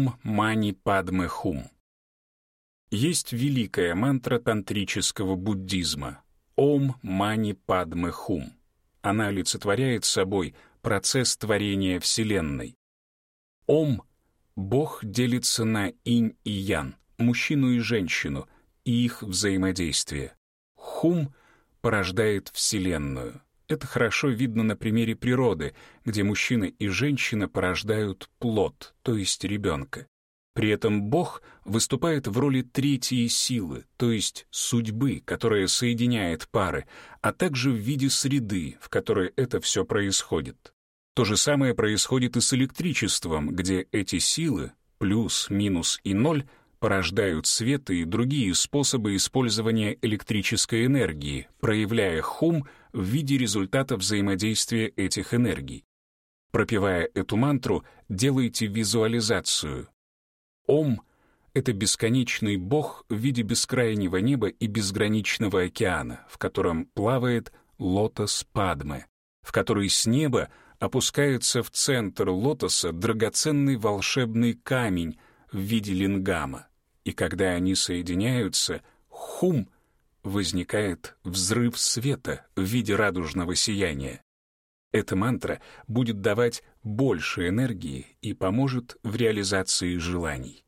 Ом Мани Падме Хум. Есть великая мантра тантрического буддизма Ом Мани Падме Хум. Она олицетворяет собой процесс творения Вселенной. Ом — Бог делится на инь и ян, мужчину и женщину, и их взаимодействие. Хум порождает Вселенную. Это хорошо видно на примере природы, где мужчина и женщина порождают плод, то есть ребенка. При этом Бог выступает в роли третьей силы, то есть судьбы, которая соединяет пары, а также в виде среды, в которой это все происходит. То же самое происходит и с электричеством, где эти силы, плюс, минус и ноль, порождают свет и другие способы использования электрической энергии, проявляя хум в виде результата взаимодействия этих энергий. Пропевая эту мантру, делайте визуализацию. Ом — это бесконечный Бог в виде бескрайнего неба и безграничного океана, в котором плавает лотос Падме, в который с неба опускается в центр лотоса драгоценный волшебный камень в виде лингама. И когда они соединяются, хум, возникает взрыв света в виде радужного сияния. Эта мантра будет давать больше энергии и поможет в реализации желаний.